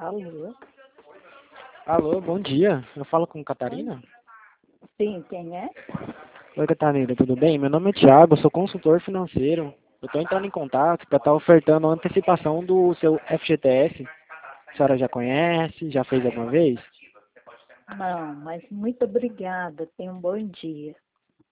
Alô? Alô, bom dia. Eu falo com Oi? Catarina? Sim, quem é? Oi, Catarina, tudo bem? Meu nome é Thiago, eu sou consultor financeiro. Eu estou entrando em contato para estar ofertando a antecipação do seu FGTS. A senhora já conhece? Já fez alguma vez? Não, mas muito obrigada. Tenha um bom dia.